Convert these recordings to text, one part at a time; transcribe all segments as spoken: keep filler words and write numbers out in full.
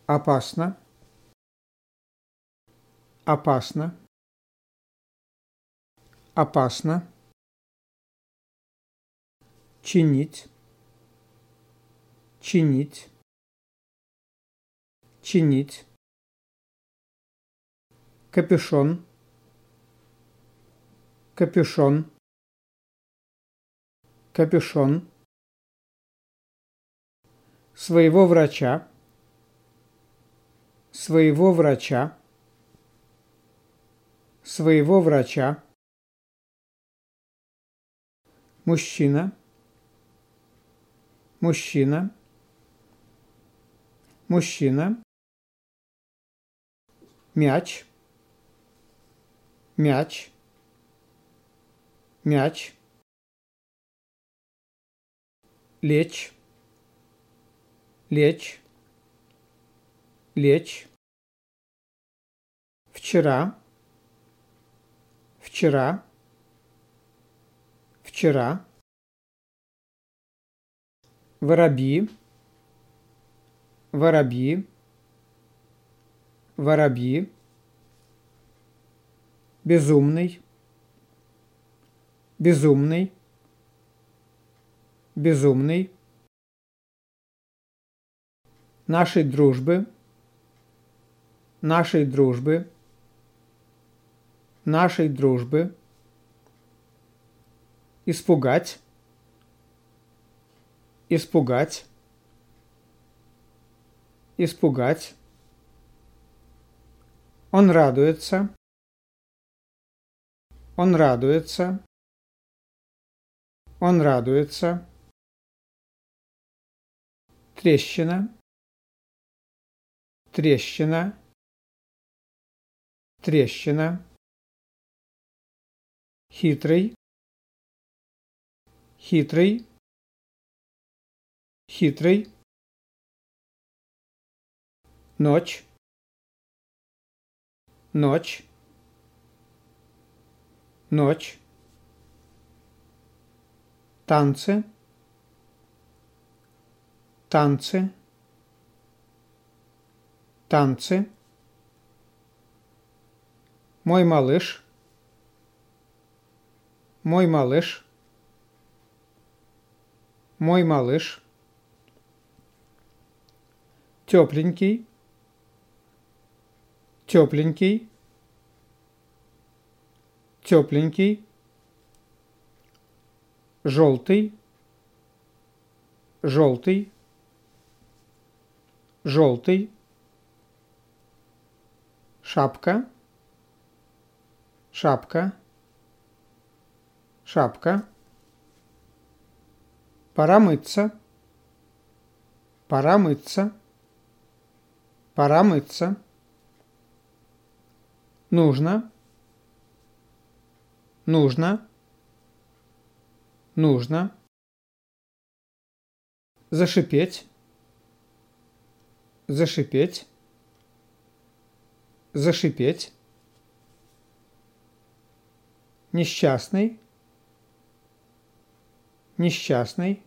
опасно, опасно, опасно, чинить, чинить, чинить, капюшон, капюшон, капюшон, своего врача, своего врача, своего врача, мужчина, мужчина, мужчина, мяч, мяч, мяч, лечь, лечь, лечь, вчера, вчера, вчера, воробьи, воробьи, воробьи, безумный, безумный, безумный, нашей дружбы, нашей дружбы, нашей дружбы, испугать, испугать, испугать, он радуется, он радуется, он радуется, трещина, трещина, трещина, хитрый, хитрый, хитрый, ночь, ночь, ночь, танцы, танцы, танцы, мой малыш, мой малыш, мой малыш, тепленький, тепленький, тепленький, желтый, желтый, желтый, шапка, шапка, шапка, пора мыться, пора мыться, пора мыться, нужно, нужно, нужно, зашипеть, зашипеть, зашипеть, несчастный, несчастный,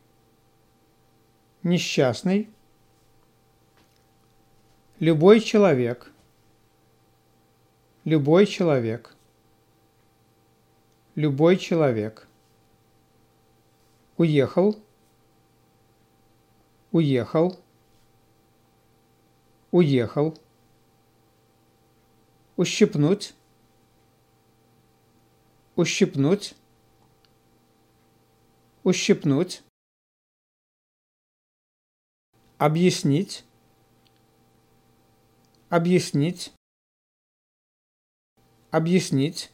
несчастный, любой человек, любой человек, любой человек, уехал, уехал, уехал, ущипнуть, ущипнуть, ущипнуть, объяснить, объяснить, объяснить,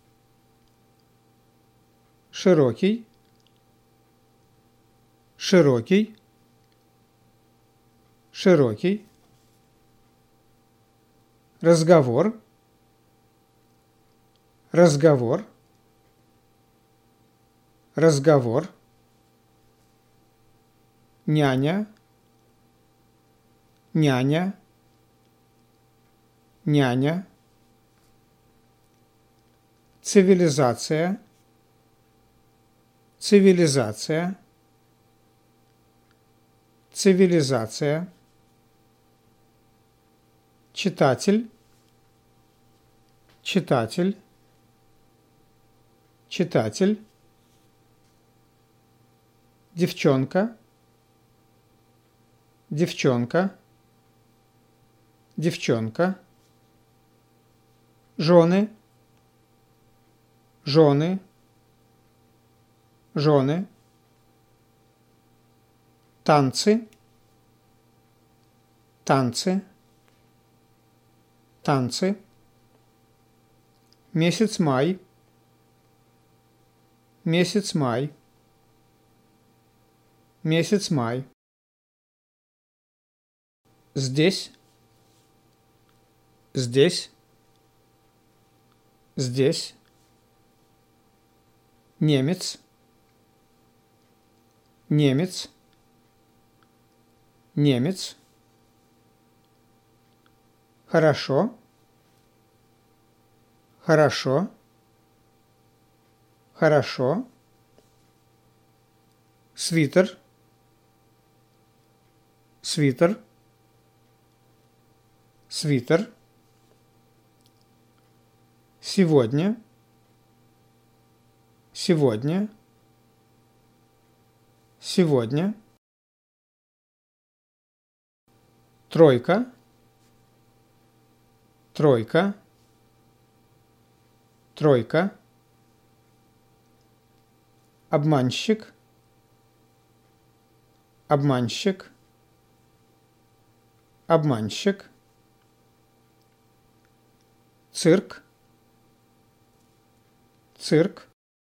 широкий, широкий, широкий, разговор, разговор, разговор, няня, няня, няня, цивилизация, цивилизация, цивилизация, читатель, читатель, читатель, девчонка, девчонка, девчонка, жены, жены, жены, танцы, танцы, танцы, месяц май, месяц май, месяц май, здесь, здесь, здесь, немец, немец, немец, хорошо, хорошо, хорошо, свитер, свитер, свитер, сегодня, сегодня, сегодня, тройка, тройка, тройка, обманщик, обманщик, обманщик, цирк, цирк,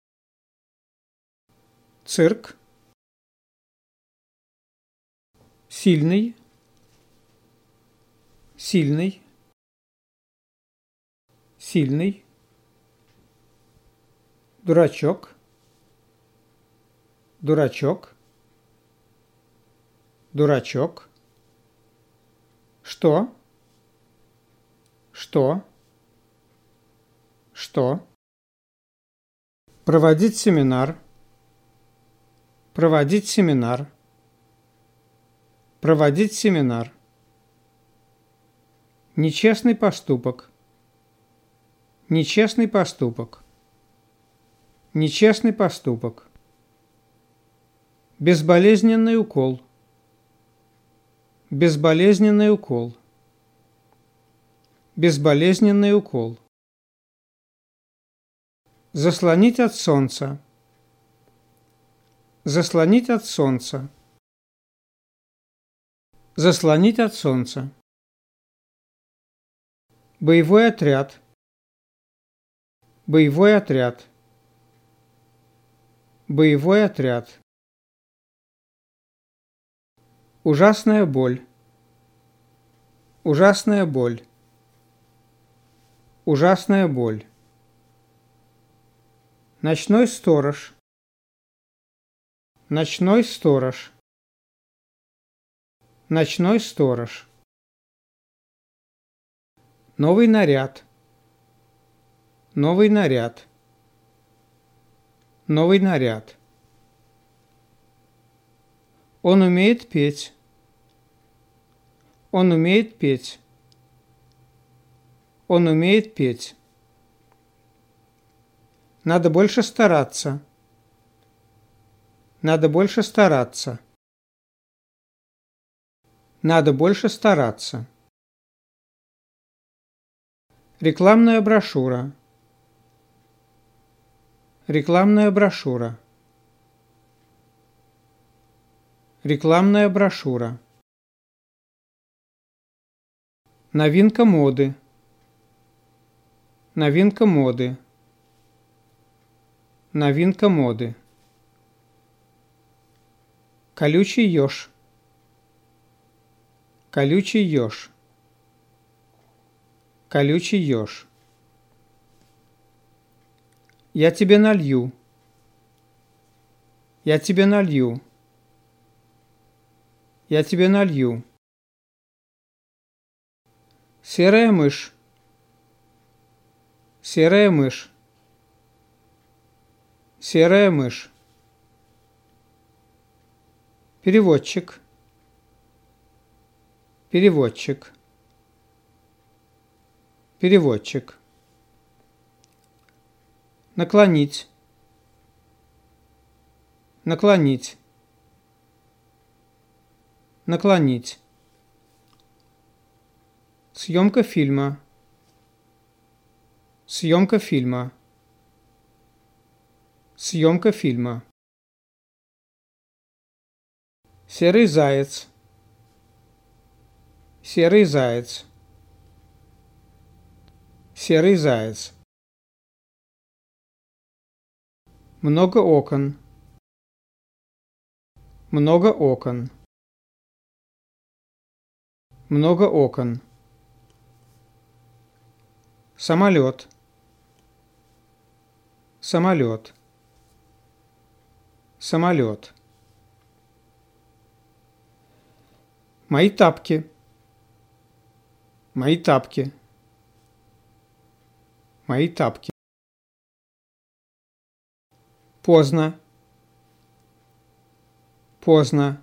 цирк, сильный, сильный, сильный, дурачок, дурачок, дурачок, что, что, что, проводить семинар, проводить семинар, проводить семинар, нечестный поступок, нечестный поступок, нечестный поступок, безболезненный укол, безболезненный укол, безболезненный укол, заслонить от солнца, заслонить от солнца, заслонить от солнца, боевой отряд, боевой отряд, боевой отряд, ужасная боль, ужасная боль, ужасная боль, ночной сторож, ночной сторож, ночной сторож, новый наряд, новый наряд, новый наряд, он умеет петь, он умеет петь, он умеет петь, надо больше стараться, надо больше стараться, надо больше стараться, рекламная брошюра, рекламная брошюра, рекламная брошюра, новинка моды, новинка моды, новинка моды, колючий еж, колючий еж, колючий еж, я тебе налью, я тебе налью, я тебе налью, серая мышь, серая мышь, серая мышь, переводчик, переводчик, Переводчик. Наклонить. Наклонить. Наклонить. Съемка фильма. Съемка фильма. Съемка фильма. Серый заяц. Серый заяц. Серый заяц. Много окон. Много окон. Много окон. Самолет. Самолет. Самолет. Мои тапки. Мои тапки. Мои тапки. Поздно. Поздно.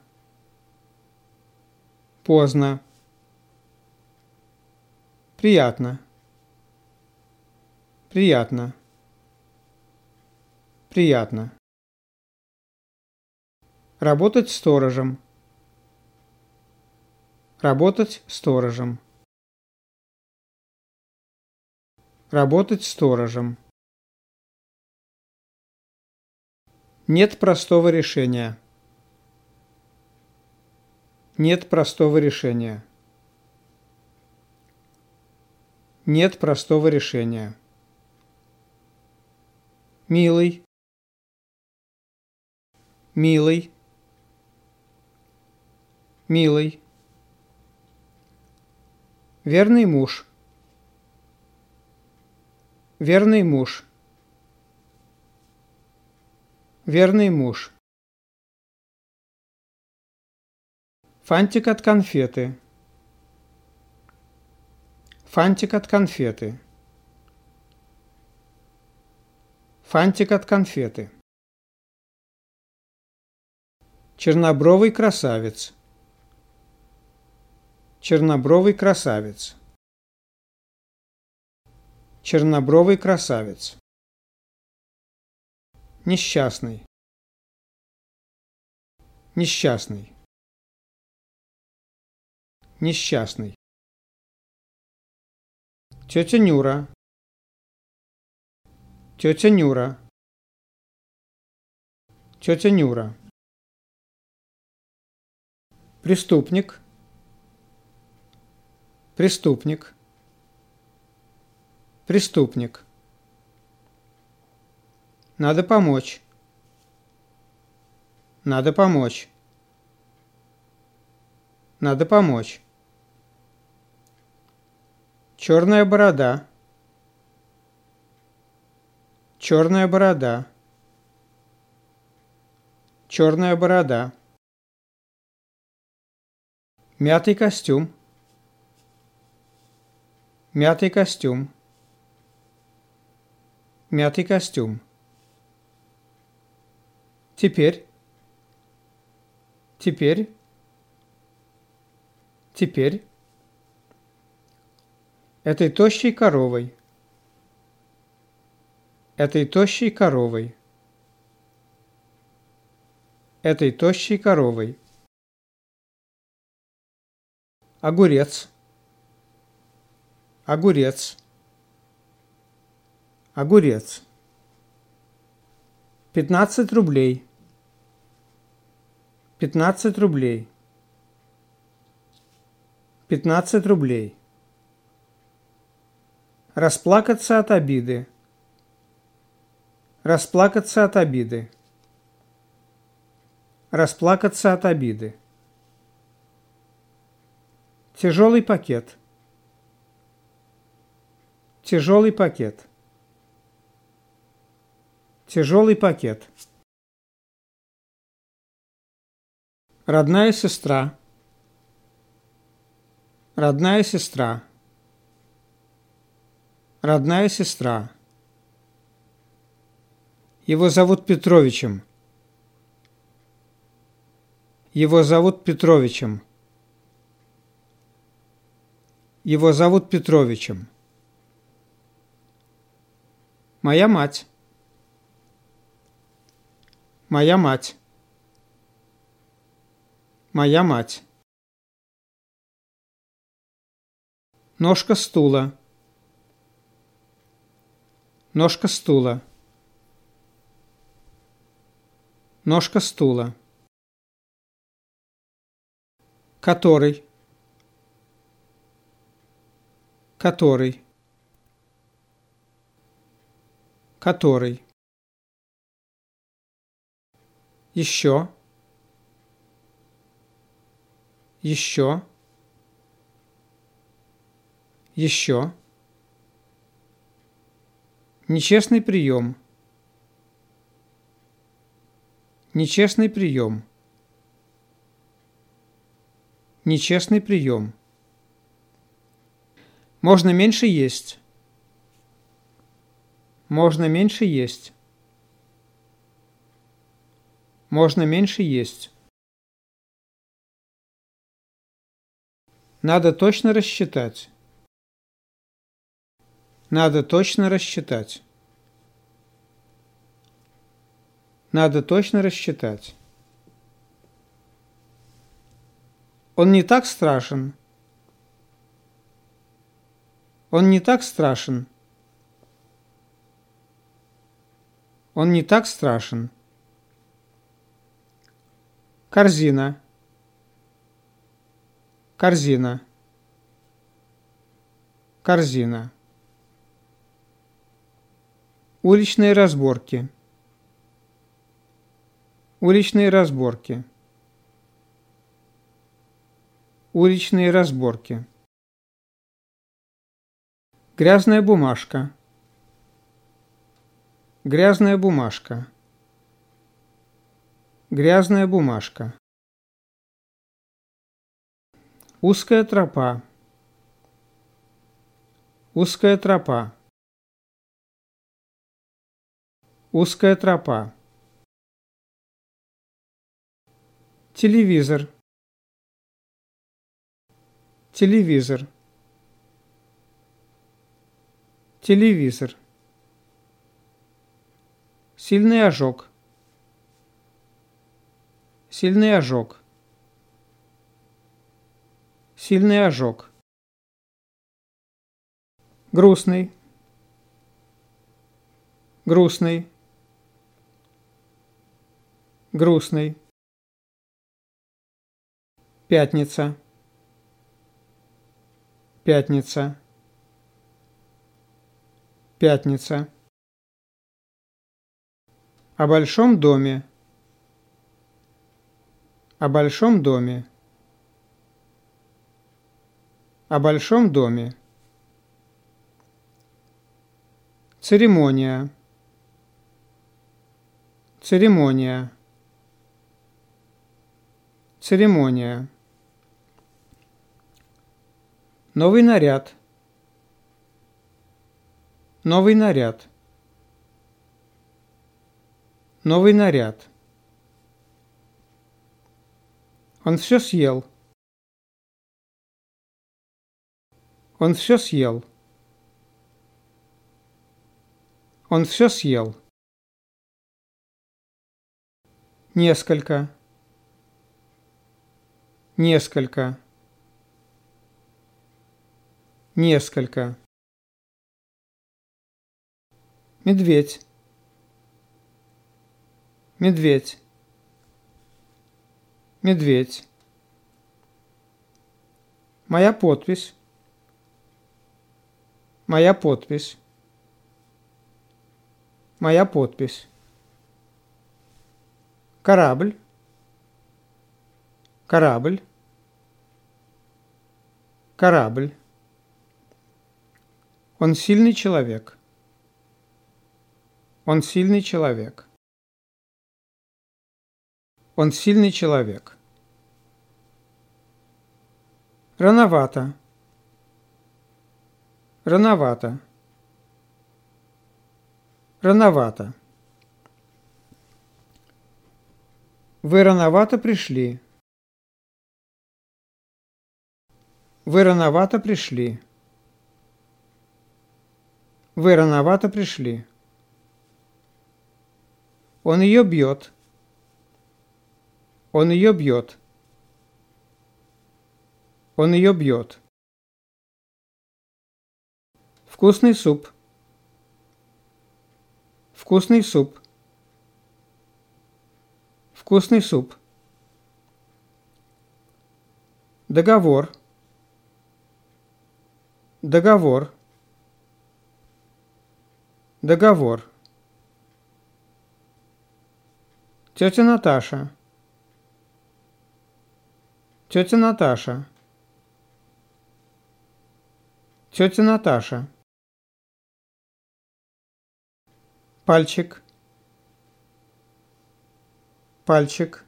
Поздно. Приятно. Приятно. Приятно. Работать сторожем. Работать сторожем. Работать сторожем. Нет простого решения. Нет простого решения. Нет простого решения. Милый. Милый. Милый. Верный муж. Верный муж. Верный муж. Фантик от конфеты. Фантик от конфеты. Фантик от конфеты. Чернобровый красавец. Чернобровый красавец. Чернобровый красавец. Несчастный. Несчастный. Несчастный. Тетя Нюра. Тетя Нюра. Тетя Нюра. Преступник. Преступник. Преступник. Надо помочь. Надо помочь. Надо помочь. Черная борода. Черная борода. Черная борода. Мятый костюм. Мятый костюм. Мятый костюм. Теперь. Теперь. Теперь. Этой тощей коровой. Этой тощей коровой. Этой тощей коровой. Огурец. Огурец. Огурец. Пятнадцать рублей. Пятнадцать рублей. Пятнадцать рублей. Расплакаться от обиды. Расплакаться от обиды. Расплакаться от обиды. Тяжелый пакет. Тяжелый пакет. Тяжелый пакет. Родная сестра. Родная сестра. Родная сестра. Его зовут Петровичем. Его зовут Петровичем. Его зовут Петровичем. Моя мать. Моя мать. Моя мать. Ножка стула. Ножка стула. Ножка стула. Который. Который. Который. Еще. Еще. Еще. Нечестный прием. Нечестный прием. Нечестный прием. Можно меньше есть. Можно меньше есть. Можно меньше есть. Надо точно рассчитать. Надо точно рассчитать. Надо точно рассчитать. Он не так страшен. Он не так страшен. Он не так страшен. Корзина. Корзина. Корзина. Уличные разборки. Уличные разборки. Уличные разборки. Грязная бумажка. Грязная бумажка. Грязная бумажка. Узкая тропа. Узкая тропа. Узкая тропа. Телевизор. Телевизор. Телевизор. Сильный ожог. Сильный ожог. Сильный ожог. Грустный. Грустный. Грустный. Пятница. Пятница. Пятница. О большом доме. О большом доме. О большом доме. Церемония. Церемония. Церемония. Новый наряд. Новый наряд. Новый наряд. Он все съел. Он все съел. Он все съел. Несколько. Несколько. Несколько. Медведь. Медведь. Медведь. Моя подпись. Моя подпись. Моя подпись. Корабль. Корабль. Корабль. Он сильный человек. Он сильный человек. Он сильный человек. Рановато. Рановато. Рановато. Вы рановато пришли. Вы рановато пришли. Вы рановато пришли. Он ее бьет. Он ее бьет. Он ее бьет. Вкусный суп. Вкусный суп. Вкусный суп. Договор. Договор. Договор. Тетя Наташа. Тетя Наташа. Тетя Наташа. Пальчик. Пальчик.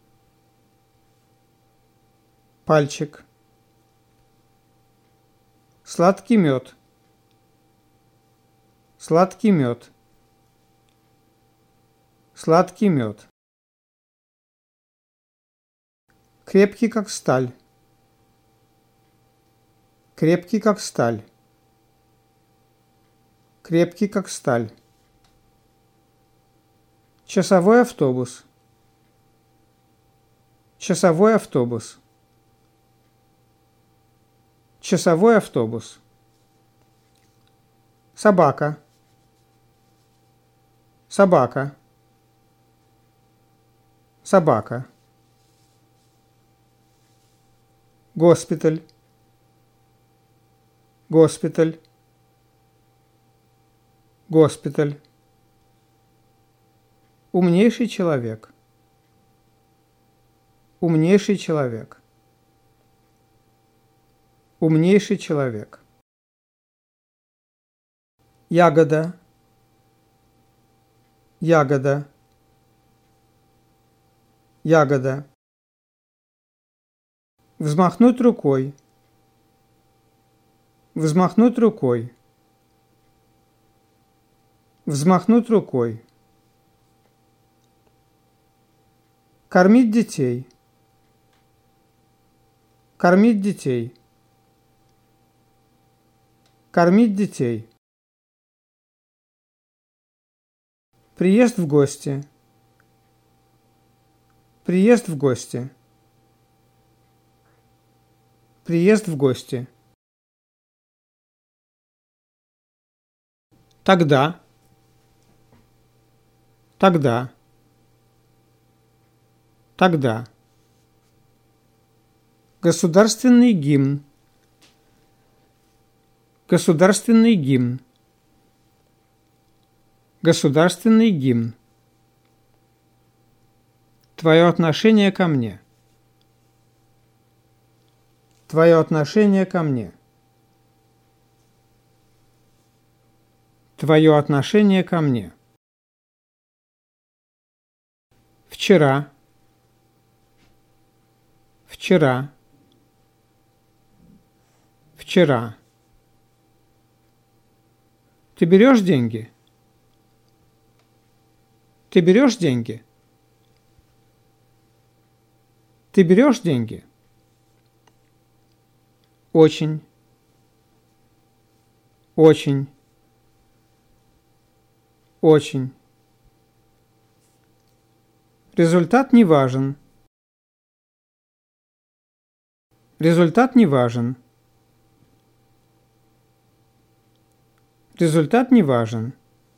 Пальчик. Сладкий мед. Сладкий мед. Сладкий мед. Крепкий, как сталь. Крепкий, как сталь. Крепкий, как сталь. Часовой автобус. Часовой автобус. Часовой автобус. Собака. Собака. Собака. Госпиталь. Госпиталь. Госпиталь. Умнейший человек. Умнейший человек. Умнейший человек. Ягода. Ягода. Ягода. Взмахнуть рукой. Взмахнуть рукой. Взмахнуть рукой. Кормить детей. Кормить детей. Кормить детей. Приезд в гости. Приезд в гости. Приезд в гости. Тогда. Тогда. Тогда. Государственный гимн. Государственный гимн. Государственный гимн. Твое отношение ко мне. Твое отношение ко мне. Твое отношение ко мне. Вчера. Вчера. Вчера. Ты берешь деньги? Ты берешь деньги? Ты берешь деньги? Очень. Очень. Очень. Результат не важен. Результат не важен. Результат не важен.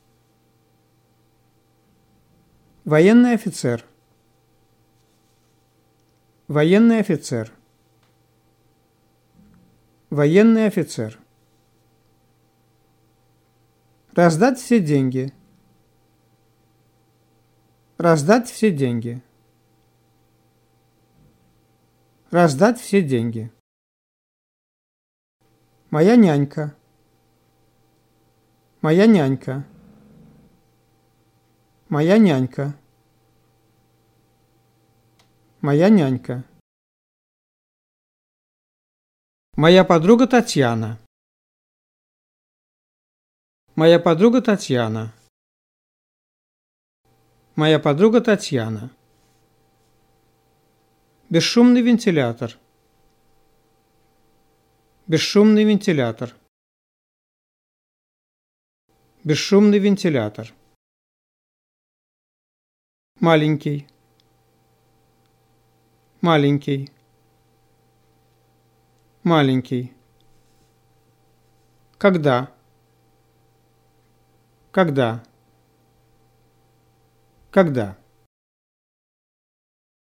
Военный офицер. Военный офицер. Военный офицер. Раздать все деньги. Раздать все деньги. Раздать все деньги. Моя нянька. Моя нянька. Моя нянька. Моя нянька. Моя подруга Татьяна. Моя подруга Татьяна. Моя подруга Татьяна. Бесшумный вентилятор. Бесшумный вентилятор. Бесшумный вентилятор. Маленький. Маленький. Маленький. Когда? Когда? Когда?